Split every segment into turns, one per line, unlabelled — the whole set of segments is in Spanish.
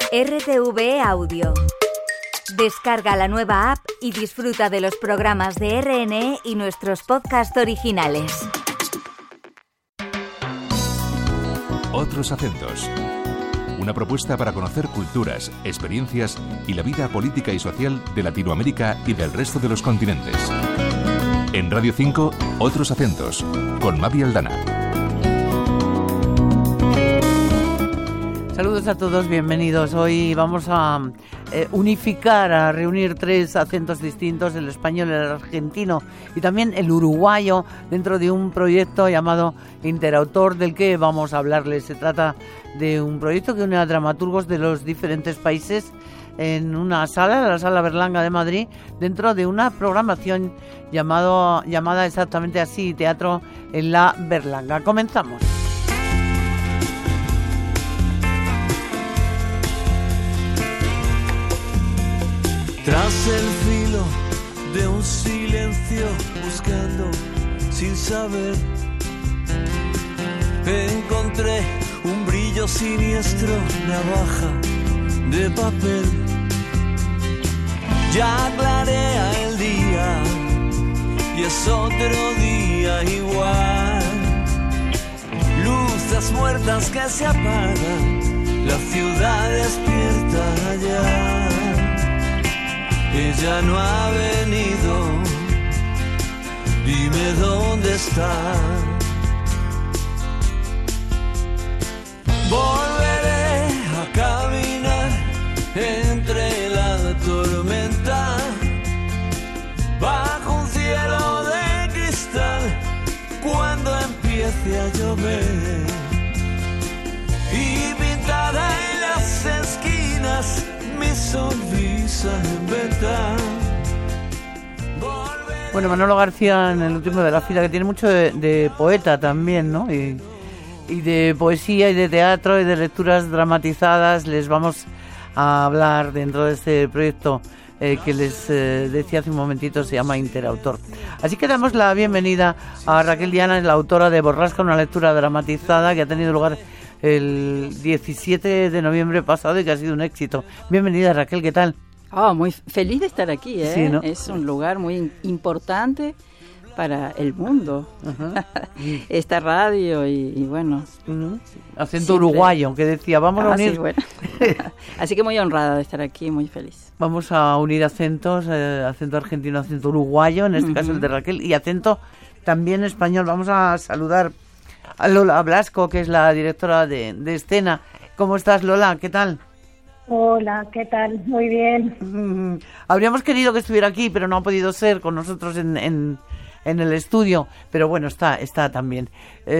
RTV Audio. Descarga la nueva app y disfruta de los programas de RNE y nuestros podcasts originales.
Otros acentos. Una propuesta para conocer culturas, experiencias y la vida política y social de Latinoamérica y del resto de los continentes. En Radio 5, Otros acentos, con Mavi Aldana.
Saludos a todos, bienvenidos. Hoy vamos a unificar, a reunir tres acentos distintos, el español, el argentino y también el uruguayo, dentro de un proyecto llamado Interautor, del que vamos a hablarles. Se trata de un proyecto que une a dramaturgos de los diferentes países en una sala, la Sala Berlanga de Madrid, dentro de una programación llamada exactamente así, Teatro en la Berlanga. Comenzamos.
Tras el filo de un silencio, buscando sin saber, encontré un brillo siniestro, navaja de papel. Ya clarea el día y es otro día igual. Luces muertas que se apagan, la ciudad despierta ya. Ella no ha venido, dime dónde está. Volveré a caminar entre la tormenta, bajo un cielo de cristal, cuando empiece a llover. Y pintada en las esquinas mi sonrisa en venta.
Bueno, Manolo García, en el último de la fila, que tiene mucho de poeta también, ¿no? Y de poesía y de teatro y de lecturas dramatizadas. Les vamos a hablar dentro de este proyecto que les decía hace un momentito, se llama Interautor. Así que damos la bienvenida a Raquel Diana, la autora de Borrasca, una lectura dramatizada que ha tenido lugar el 17 de noviembre pasado y que ha sido un éxito. Bienvenida, Raquel, ¿qué tal?
Muy feliz de estar aquí, ¿eh? Sí, ¿no? Es un lugar muy importante para el mundo. Uh-huh. Esta radio y bueno. Uh-huh.
Acento siempre uruguayo, que decía, vamos a unir.
Sí, bueno. Así que muy honrada de estar aquí, muy feliz.
Vamos a unir acentos, acento argentino, acento uruguayo, en este caso el de Raquel, y acento también español. Vamos a saludar a Lola Blasco, que es la directora de escena. ¿Cómo estás, Lola? ¿Qué tal?
Hola, ¿qué tal? Muy bien.
Habríamos querido que estuviera aquí, pero no ha podido ser con nosotros en el estudio. Pero bueno, está también.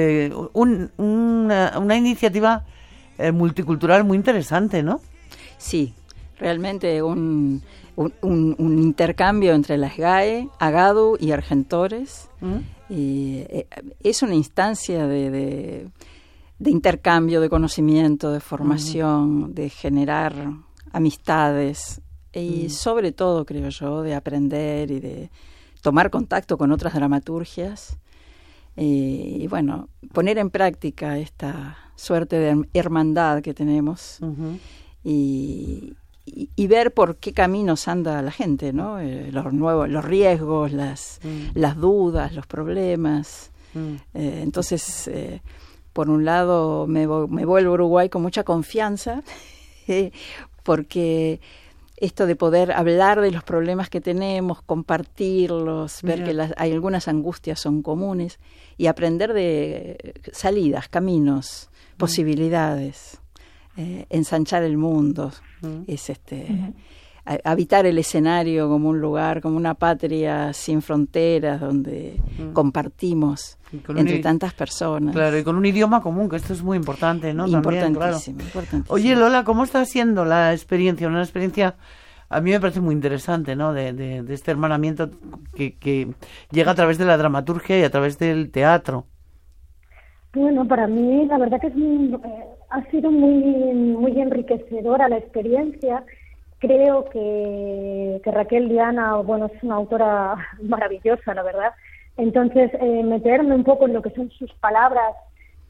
Una iniciativa multicultural muy interesante, ¿no?
Sí, realmente un intercambio entre las GAE, Agadu y Argentores. Y es una instancia de intercambio de conocimiento, de formación, de generar amistades y sobre todo, creo yo, de aprender y de tomar contacto con otras dramaturgias y bueno, poner en práctica esta suerte de hermandad que tenemos y ver por qué caminos anda la gente, ¿no? Los riesgos, las dudas, los problemas. Entonces, por un lado, me vuelvo a Uruguay con mucha confianza, porque esto de poder hablar de los problemas que tenemos, compartirlos, ver que hay algunas angustias son comunes y aprender de salidas, caminos, posibilidades, ensanchar el mundo, es habitar el escenario como un lugar, como una patria sin fronteras, donde compartimos entre tantas personas.
Claro, y con un idioma común, que esto es muy importante, ¿no?
Importantísimo,
claro.
Importantísimo.
Oye, Lola, ¿cómo está siendo la experiencia? Una experiencia, a mí me parece muy interesante, ¿no? De este hermanamiento que llega a través de la dramaturgia y a través del teatro.
Bueno, para mí la verdad que ha sido muy enriquecedora la experiencia. Creo que Raquel Diana, bueno, es una autora maravillosa, la verdad. Entonces, meterme un poco en lo que son sus palabras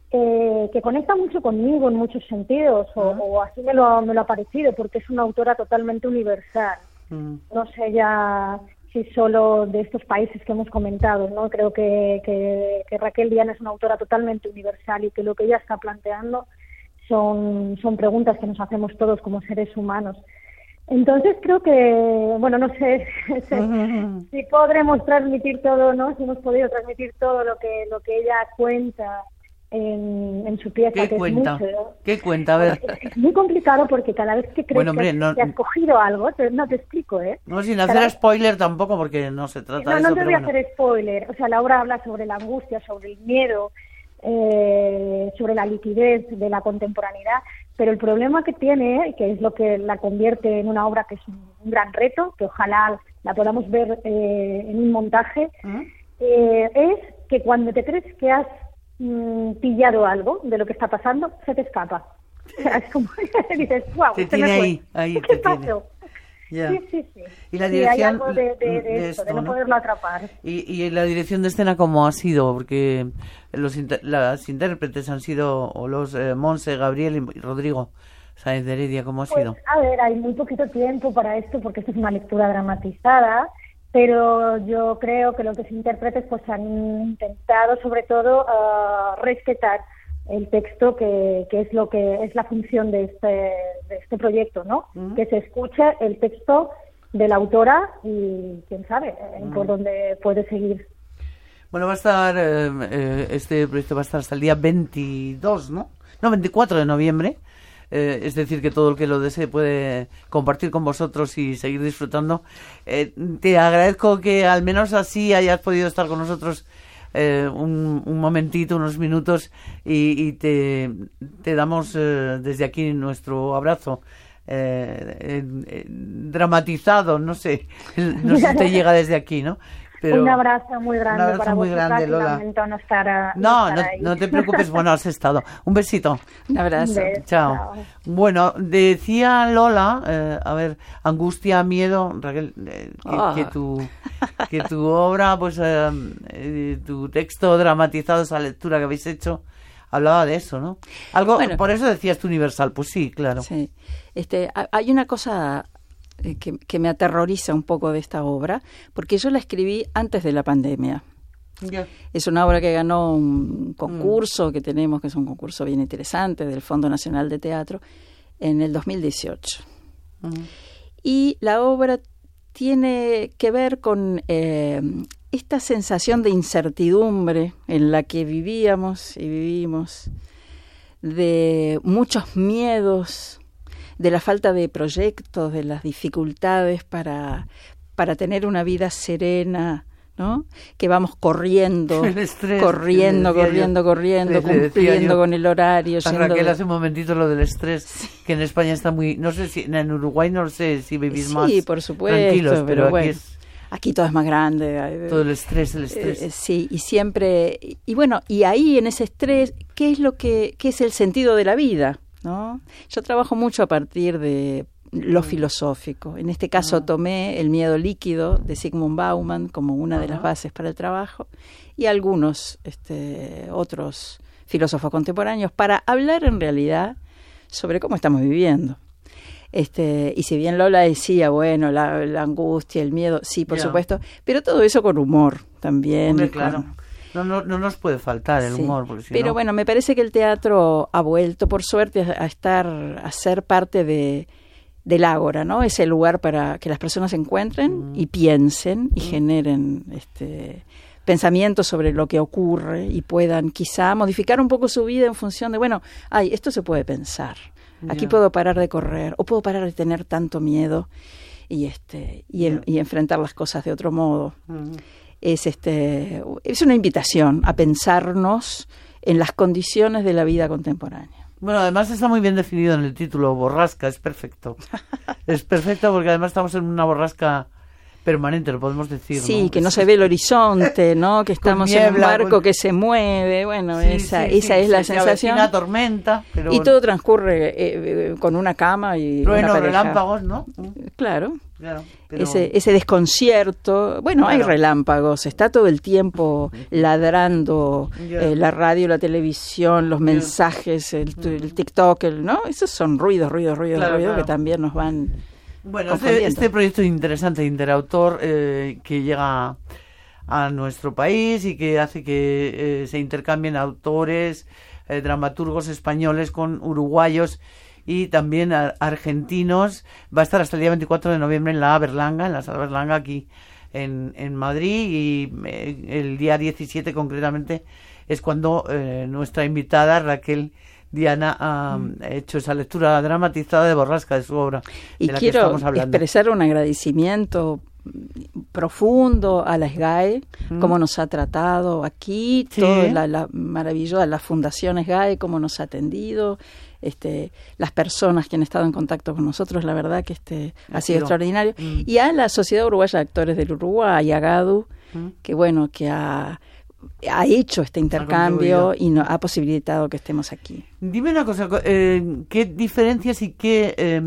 que conecta mucho conmigo en muchos sentidos, o así me lo ha parecido, porque es una autora totalmente universal. No sé ya si solo de estos países que hemos comentado, ¿no? Creo que Raquel Diana es una autora totalmente universal y que lo que ella está planteando son preguntas que nos hacemos todos como seres humanos. Entonces creo que, bueno, no sé si podremos transmitir todo, ¿no? Si hemos podido transmitir todo lo que ella cuenta en su pieza.
¿Qué
que
cuenta?
Es mucho.
¿Qué cuenta? A ver.
Es muy complicado porque cada vez que crees que has cogido algo, no te explico, ¿eh?
No, sin hacer spoiler tampoco, porque no se trata de eso.
No te voy a hacer spoiler. O sea, la obra habla sobre la angustia, sobre el miedo, sobre la liquidez de la contemporaneidad, pero el problema que tiene, que es lo que la convierte en una obra que es un gran reto, que ojalá la podamos ver en un montaje, es que cuando te crees que has pillado algo de lo que está pasando, se te escapa. O sea, es como dices, wow,
te tiene ahí
¿qué pasó?
Yeah.
Sí.
Y la dirección
hay algo de
esto,
de no poderlo atrapar.
Y la dirección de escena, ¿cómo ha sido? Porque las intérpretes han sido los Monse, Gabriel y Rodrigo Sáenz de Heredia. ¿Cómo ha sido?
A ver, hay muy poquito tiempo para esto porque esto es una lectura dramatizada, pero yo creo que los intérpretes pues han intentado sobre todo respetar el texto, que es lo que es la función de este proyecto, ¿no? Que se escuche el texto de la autora y quién sabe por dónde puede seguir.
Bueno, va a estar este proyecto va a estar hasta el día 22, ¿no? No, 24 de noviembre. Es decir, que todo el que lo desee puede compartir con vosotros y seguir disfrutando. Te agradezco que al menos así hayas podido estar con nosotros un momentito, unos minutos, y te damos desde aquí nuestro abrazo dramatizado, no sé si te llega desde aquí, ¿no? Pero
un abrazo muy grande,
un abrazo
para
muy grande, Lola.
Lamento no estar
no te preocupes, bueno, has estado. Un besito.
Un abrazo.
Chao. Bueno, decía Lola, a ver, angustia, miedo, Raquel, que tu obra, pues tu texto dramatizado, esa lectura que habéis hecho, hablaba de eso, ¿no? Algo, bueno, por eso decías tú universal, pues sí, claro.
Sí. Hay una cosa que me aterroriza un poco de esta obra, porque yo la escribí antes de la pandemia.
Yeah.
Es una obra que ganó un concurso que tenemos, que es un concurso bien interesante, del Fondo Nacional de Teatro, en el 2018. Y la obra tiene que ver con esta sensación de incertidumbre en la que vivíamos y vivimos, de muchos miedos, de la falta de proyectos, de las dificultades para tener una vida serena, ¿no? Que vamos corriendo,
estrés,
corriendo, cumpliendo con el horario.
Raquel, hace un momentito lo del estrés, que en España está muy... No sé si en Uruguay no sé si vivís más
por supuesto,
tranquilos, pero
bueno,
aquí
aquí todo es más grande.
Todo el estrés.
Sí, y siempre... Y bueno, y ahí en ese estrés, ¿qué es el sentido de la vida? ¿No? Yo trabajo mucho a partir de lo filosófico. En este caso tomé El miedo líquido de Zygmunt Bauman como una de las bases para el trabajo, y algunos otros filósofos contemporáneos, para hablar en realidad sobre cómo estamos viviendo. Y si bien Lola decía, bueno, la angustia, el miedo, sí, por supuesto, pero todo eso con humor también.
Hombre, claro. No nos puede faltar el humor. Porque
pero bueno, me parece que el teatro ha vuelto, por suerte, a ser parte del ágora, ¿no? Ese lugar para que las personas se encuentren y piensen y generen pensamientos sobre lo que ocurre y puedan quizá modificar un poco su vida en función de, bueno, esto se puede pensar. Aquí puedo parar de correr o puedo parar de tener tanto miedo y enfrentar las cosas de otro modo. Es una invitación a pensarnos en las condiciones de la vida contemporánea.
Bueno, además está muy bien definido en el título, borrasca, es perfecto. Es perfecto porque además estamos en una borrasca permanente, lo podemos decir.
Sí,
¿no?
que no se ve el horizonte, ¿no? Que estamos niebla, en un barco que se mueve, bueno, esa es la sensación.
Una tormenta. Pero
y todo transcurre con una cama y
trueno,
una pareja.
relámpagos, ¿no?
Claro.
Claro, pero...
ese desconcierto. Bueno,
Claro.
hay relámpagos, está todo el tiempo ladrando la radio, la televisión, los mensajes, el TikTok, ¿no? Esos son ruidos
Claro.
que también nos van
Bueno,
confundiendo.
este proyecto interesante, Interautor, que llega a nuestro país y que hace que se intercambien autores, dramaturgos españoles con uruguayos y también argentinos. Va a estar hasta el día 24 de noviembre en la Sala Berlanga, aquí en Madrid, y el día 17 concretamente es cuando nuestra invitada Raquel Diana ha hecho esa lectura dramatizada de Borrasca de su obra.
Y
de la que
quiero
estamos hablando.
expresar un agradecimiento profundo a la SGAE, cómo nos ha tratado aquí,
Sí.
toda la maravillosa, la Fundación SGAE, cómo nos ha atendido, las personas que han estado en contacto con nosotros, la verdad que ha sido extraordinario. Y a la Sociedad Uruguaya de Actores del Uruguay, a GADU, que bueno, que ha hecho este intercambio y ha posibilitado que estemos aquí.
Dime una cosa, ¿qué diferencias y qué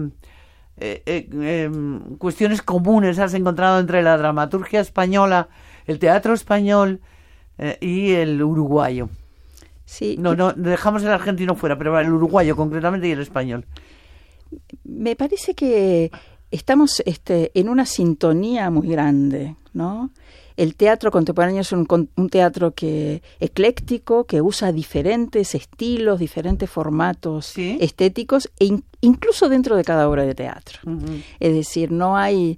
cuestiones comunes has encontrado entre la dramaturgia española, el teatro español y el uruguayo?
Sí,
No, dejamos el argentino fuera, pero el uruguayo concretamente y el español.
Me parece que estamos en una sintonía muy grande, ¿no? El teatro contemporáneo es un teatro ecléctico, que usa diferentes estilos, diferentes formatos estéticos, incluso dentro de cada obra de teatro. Uh-huh. Es decir, no hay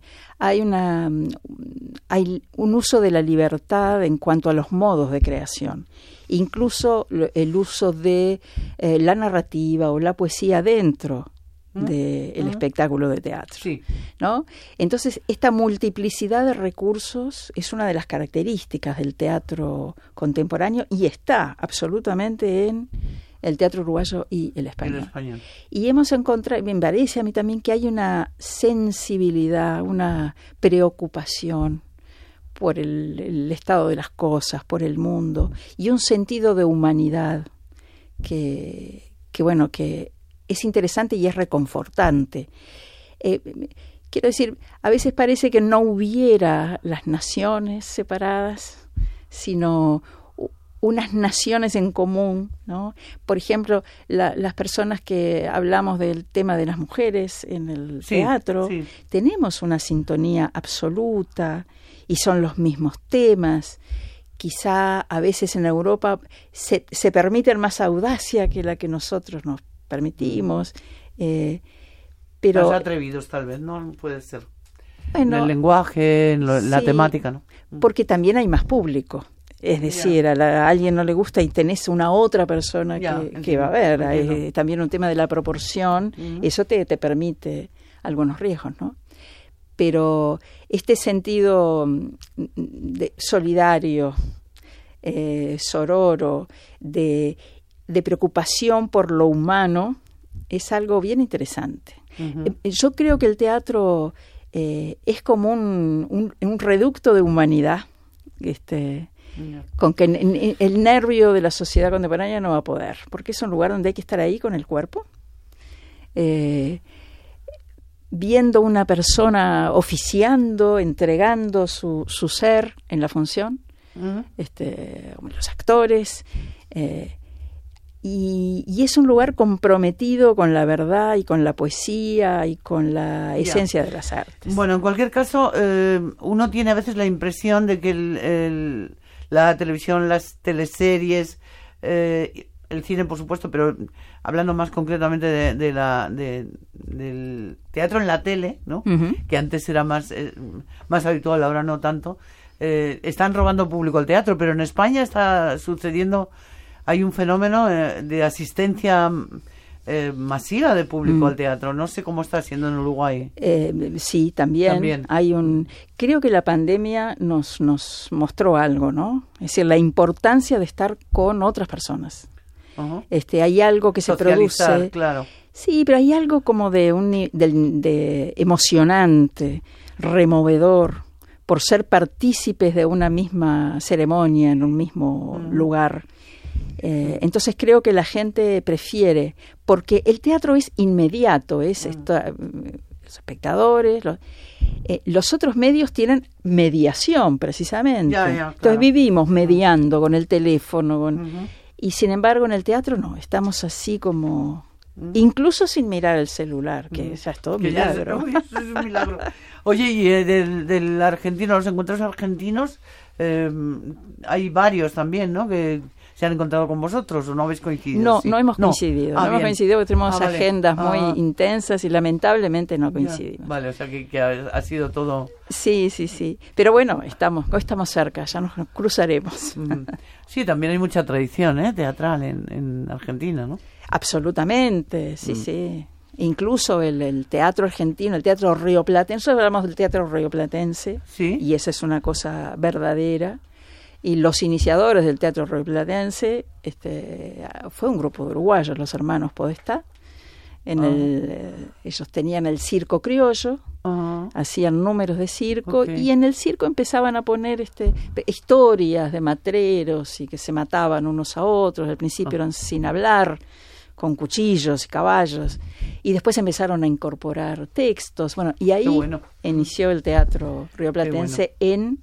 un uso de la libertad en cuanto a los modos de creación. Incluso el uso de la narrativa o la poesía dentro del espectáculo de teatro, ¿no? Entonces, esta multiplicidad de recursos es una de las características del teatro contemporáneo y está absolutamente en el teatro uruguayo y el español. Y hemos encontrado, me parece a mí también, que hay una sensibilidad, una preocupación por el estado de las cosas, por el mundo, y un sentido de humanidad que es interesante y es reconfortante. Quiero decir, a veces parece que no hubiera las naciones separadas, sino unas naciones en común, ¿no? Por ejemplo, las personas que hablamos del tema de las mujeres en el teatro, tenemos una sintonía absoluta y son los mismos temas. Quizá a veces en Europa se permiten más audacia que la que nosotros nos permitimos, pero
más atrevidos tal vez, ¿no? Puede ser.
Bueno,
en el lenguaje, en la temática, ¿no?
Porque también hay más público. Es decir, a alguien no le gusta y tenés una otra persona que va a ver. También un tema de la proporción, eso te permite algunos riesgos, ¿no? Pero este sentido solidario, sororo, de preocupación por lo humano, es algo bien interesante. Uh-huh. Yo creo que el teatro es como un reducto de humanidad, con que el nervio de la sociedad contemporánea no va a poder, porque es un lugar donde hay que estar ahí con el cuerpo, viendo una persona oficiando, entregando su ser en la función, los actores, y es un lugar comprometido con la verdad y con la poesía y con la esencia de las artes.
Bueno, en cualquier caso, uno tiene a veces la impresión de que la televisión, las teleseries, el cine, por supuesto, pero hablando más concretamente del teatro en la tele, ¿no? Uh-huh. Que antes era más habitual, ahora no tanto, están robando público al teatro, pero en España está sucediendo, hay un fenómeno de asistencia masiva de público al teatro. No sé cómo está siendo en Uruguay.
Sí, también. Creo que la pandemia nos mostró algo, ¿no? Es decir, la importancia de estar con otras personas. Uh-huh. Hay algo que se produce.
Claro.
Sí, pero hay algo como de emocionante, removedor, por ser partícipes de una misma ceremonia en un mismo lugar. Entonces creo que la gente prefiere, porque el teatro es inmediato, los espectadores, Los otros medios tienen mediación, precisamente.
Claro.
Entonces vivimos mediando con el teléfono. Y sin embargo, en el teatro no. Estamos así como... Incluso sin mirar el celular, que ya es todo milagro.
Eso es un milagro. Oye, y del argentino, los encuentros argentinos, hay varios también, ¿no? Que se han encontrado con vosotros, ¿o no habéis coincidido?
No,
sí.
no hemos coincidido. No hemos coincidido porque tenemos
vale.
agendas muy intensas y lamentablemente no coincidimos.
Ya. Vale, o sea que ha sido todo...
Sí. Pero bueno, hoy estamos cerca, ya nos cruzaremos.
Sí, también hay mucha tradición teatral en Argentina, ¿no?
Absolutamente, sí. Incluso el teatro argentino, el teatro rioplatense, nosotros hablamos del teatro rioplatense,
¿sí?
Y esa es una cosa verdadera. Y los iniciadores del teatro rioplatense fue un grupo de uruguayos, los hermanos Podestá. Ellos tenían el circo criollo, hacían números de circo, y en el circo empezaban a poner historias de matreros y que se mataban unos a otros. Al principio eran sin hablar, con cuchillos y caballos, y después empezaron a incorporar textos. Bueno, y ahí inició el teatro rioplatense en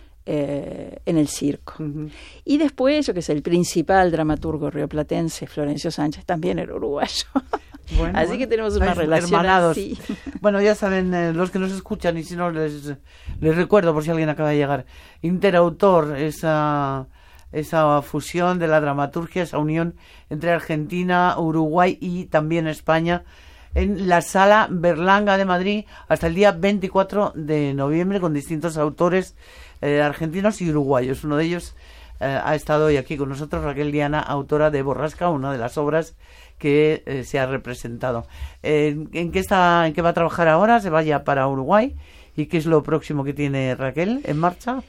el circo. Y después, yo que sé, el principal dramaturgo rioplatense, Florencio Sánchez, también era uruguayo. Así que tenemos una relación
hermanados.
así.
Bueno, ya saben, los que nos escuchan, y si no les recuerdo por si alguien acaba de llegar, Interautor, esa fusión de la dramaturgia, esa unión entre Argentina, Uruguay y también España, en la Sala Berlanga de Madrid hasta el día 24 de noviembre, con distintos autores argentinos y uruguayos. Uno de ellos ha estado hoy aquí con nosotros, Raquel Diana, autora de Borrasca, una de las obras que se ha representado. ¿En qué va a trabajar ahora? ¿Se vaya para Uruguay? ¿Y qué es lo próximo que tiene Raquel en marcha?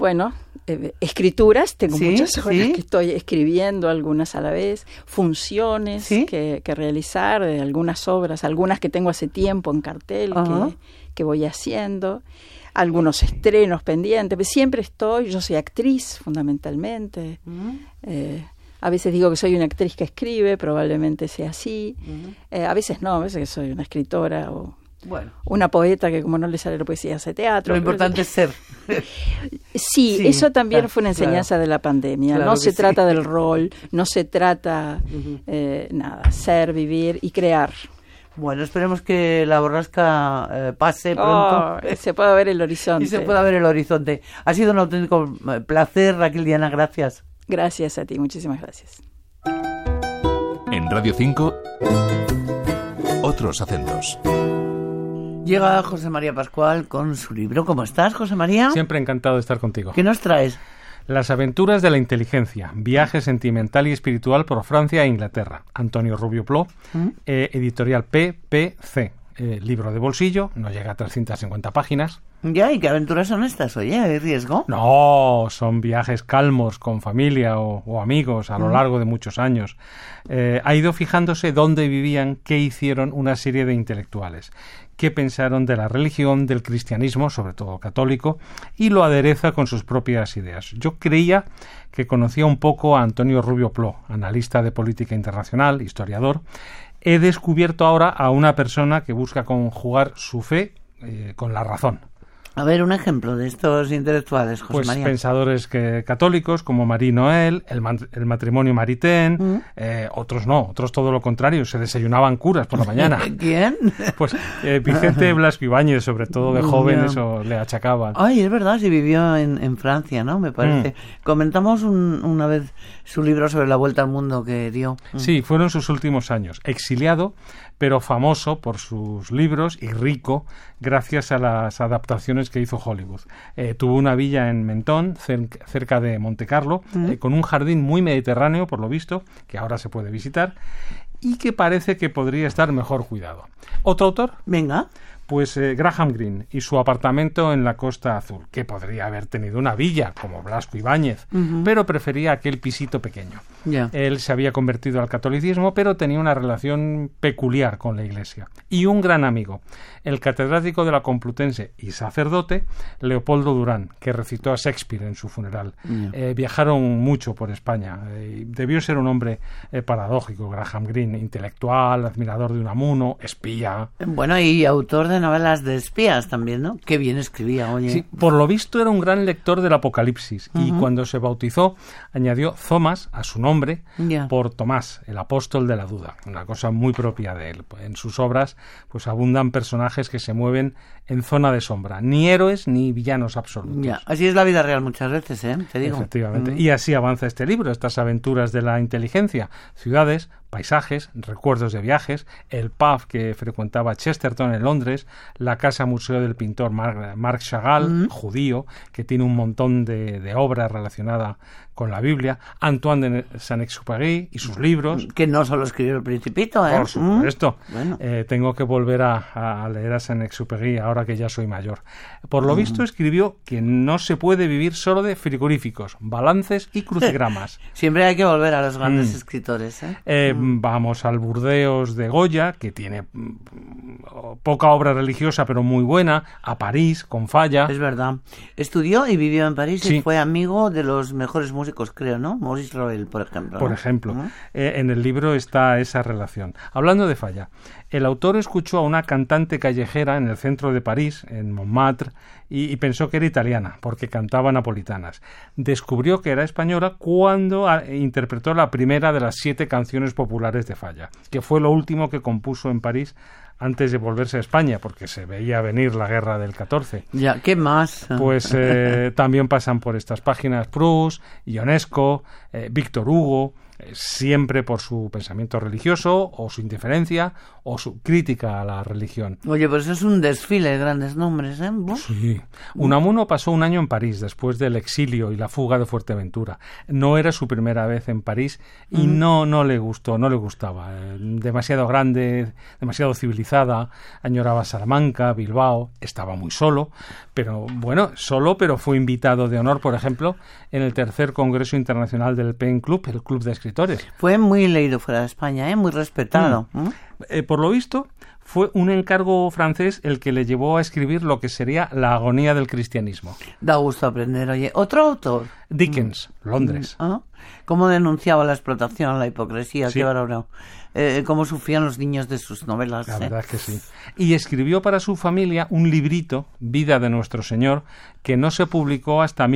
Escrituras, tengo muchas obras que estoy escribiendo, algunas a la vez, funciones que realizar, algunas obras, algunas que tengo hace tiempo en cartel, que voy haciendo, algunos estrenos pendientes, pero siempre yo soy actriz fundamentalmente. A veces digo que soy una actriz que escribe, probablemente sea así. A veces no, a veces que soy una escritora o una poeta que como no le sale la poesía hace teatro.
Lo importante es ser.
Sí, eso también fue una enseñanza de la pandemia.
Claro,
no se trata del rol, no se trata ser, vivir y crear.
Bueno, esperemos que la borrasca pase pronto.
Se pueda ver el horizonte.
Y se pueda ver el horizonte. Ha sido un auténtico placer, Raquel Diana, gracias.
Gracias a ti, muchísimas gracias.
En Radio 5, Otros Acentos.
Llega José María Pascual con su libro. ¿Cómo estás, José María?
Siempre encantado de estar contigo.
¿Qué nos traes?
Las aventuras de la inteligencia, viaje sentimental y espiritual por Francia e Inglaterra. Antonio Rubio Plo, editorial PPC. Libro de bolsillo, no llega a 350 páginas.
Ya, ¿y qué aventuras son estas? Oye, ¿hay riesgo?
No, son viajes calmos con familia o amigos a lo largo de muchos años. Ha ido fijándose dónde vivían, qué hicieron una serie de intelectuales, qué pensaron de la religión, del cristianismo, sobre todo católico, y lo adereza con sus propias ideas. Yo creía que conocía un poco a Antonio Rubio Plo, analista de política internacional, historiador. He descubierto ahora a una persona que busca conjugar su fe con la razón.
A ver, un ejemplo de estos intelectuales, José María.
Pensadores católicos como Marie Noël, el matrimonio Maritain, otros no, otros todo lo contrario, se desayunaban curas por la mañana.
¿Quién?
Pues Vicente Blasco Ibáñez, sobre todo de joven, eso le achacaban.
Ay, es verdad, sí vivió en Francia, ¿no? Me parece. Comentamos una vez su libro sobre la vuelta al mundo que dio.
Sí, fueron sus últimos años. Exiliado, pero famoso por sus libros y rico gracias a las adaptaciones que hizo Hollywood. Tuvo una villa en Mentón, cerca de Montecarlo, con un jardín muy mediterráneo, por lo visto, que ahora se puede visitar, y que parece que podría estar mejor cuidado. ¿Otro autor?
Venga.
Pues Graham Greene y su apartamento en la Costa Azul, que podría haber tenido una villa, como Blasco Ibáñez, pero prefería aquel pisito pequeño. Él se había convertido al catolicismo, pero tenía una relación peculiar con la Iglesia. Y un gran amigo, el catedrático de la Complutense y sacerdote, Leopoldo Durán, que recitó a Shakespeare en su funeral. Viajaron mucho por España. Debió ser un hombre paradójico, Graham Greene, intelectual, admirador de Unamuno, espía.
Bueno, y autor de de novelas de espías también, ¿no? Qué bien escribía, oye.
Sí, por lo visto era un gran lector del Apocalipsis y cuando se bautizó añadió Thomas a su nombre por Tomás, el apóstol de la duda, una cosa muy propia de él. En sus obras pues abundan personajes que se mueven en zona de sombra, ni héroes ni villanos absolutos.
Ya, así es la vida real muchas veces, te digo.
Efectivamente. Y así avanza este libro, estas aventuras de la inteligencia, ciudades, paisajes, recuerdos de viajes, el pub que frecuentaba Chesterton en Londres, la casa museo del pintor Marc Chagall, judío, que tiene un montón de obras relacionadas con la Biblia, Antoine de Saint-Exupéry y sus libros.
Que no solo escribió El Principito,
Por supuesto.
Bueno.
Tengo que volver a leer a Saint-Exupéry ahora que ya soy mayor. Por lo visto escribió que no se puede vivir solo de frigoríficos, balances y crucigramas.
Siempre hay que volver a los grandes escritores,
Vamos al Burdeos de Goya, que tiene poca obra religiosa pero muy buena, a París, con Falla.
Es verdad. Estudió y vivió en París y fue amigo de los mejores músicos, creo, ¿no? Maurice Ravel, por ejemplo.
Por ejemplo. En el libro está esa relación. Hablando de Falla, el autor escuchó a una cantante callejera en el centro de París, en Montmartre, y pensó que era italiana, porque cantaba napolitanas. Descubrió que era española cuando interpretó la primera de las 7 canciones populares de Falla, que fue lo último que compuso en París antes de volverse a España, porque se veía venir la guerra del 14.
Ya, ¿qué más?
Pues también pasan por estas páginas Proust, Ionesco, Víctor Hugo, siempre por su pensamiento religioso o su indiferencia o su crítica a la religión.
Oye, pues es un desfile de grandes nombres, ¿eh?
Sí. Unamuno pasó un año en París después del exilio y la fuga de Fuerteventura. No era su primera vez en París y no le gustó, no le gustaba. Demasiado grande, demasiado civilizada, añoraba Salamanca, Bilbao, estaba muy solo, pero fue invitado de honor, por ejemplo, en el 3er Congreso Internacional del Pen Club, el club de escritores.
Fue muy leído fuera de España, muy respetado.
Por lo visto, fue un encargo francés el que le llevó a escribir lo que sería La agonía del cristianismo.
Da gusto aprender. Oye, ¿otro autor?
Dickens, Londres.
¿Cómo denunciaba la explotación, la hipocresía?
Sí.
Qué bárbaro. Cómo sufrían los niños de sus novelas.
La verdad es que sí. Y escribió para su familia un librito, Vida de Nuestro Señor, que no se publicó hasta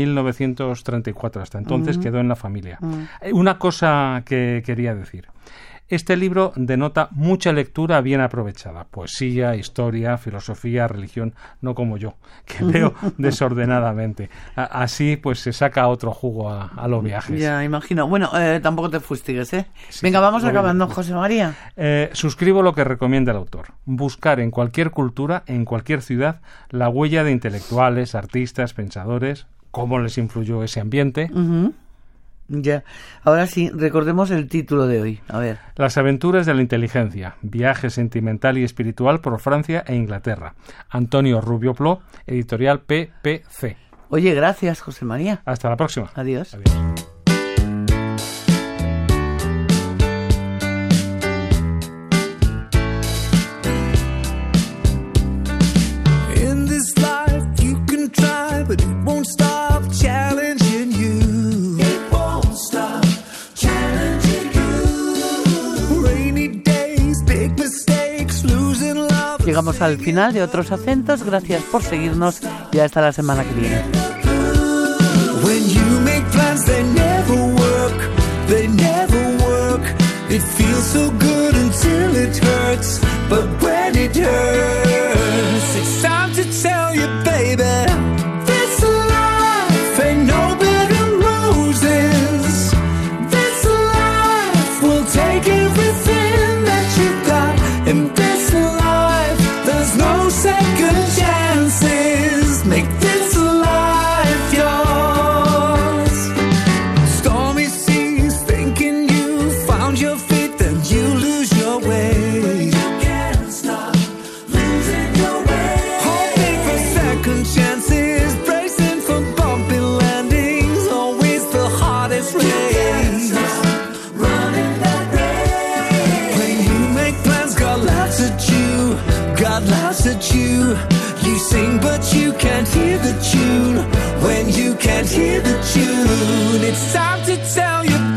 1934. Hasta entonces quedó en la familia. Una cosa que quería decir. Este libro denota mucha lectura bien aprovechada. Poesía, historia, filosofía, religión, no como yo, que leo desordenadamente. Así pues se saca otro jugo a los viajes.
Ya, imagino. Bueno, tampoco te fustigues, ¿eh? Sí, venga, vamos acabando, José María.
Suscribo lo que recomienda el autor. Buscar en cualquier cultura, en cualquier ciudad, la huella de intelectuales, artistas, pensadores, cómo les influyó ese ambiente.
Ya. Ahora sí, recordemos el título de hoy. A ver.
Las aventuras de la inteligencia. Viaje sentimental y espiritual por Francia e Inglaterra. Antonio Rubio Pló, editorial PPC.
Oye, gracias, José María.
Hasta la próxima.
Adiós.
Adiós.
In this life you can try, but it won't stop challenging you.
Llegamos al final de Otros Acentos. Gracias por seguirnos y hasta la semana que viene.
When you make plans, they never work. They never work. It feels so good until it hurts. But when it hurts, it's time to tell you, baby, this life ain't no bed of roses. This life will take everything that you got. And this life, there's no second chances. Make this life yours. Stormy seas, thinking you found your feet, then you lose your way. You can't stop losing your way. Hoping for second chances, bracing for bumpy landings. Always the hardest race. Running that race. When you make plans, God laughs at you. God laughs at you. You sing but you can't hear the tune. When you can't hear the tune, it's time to tell you,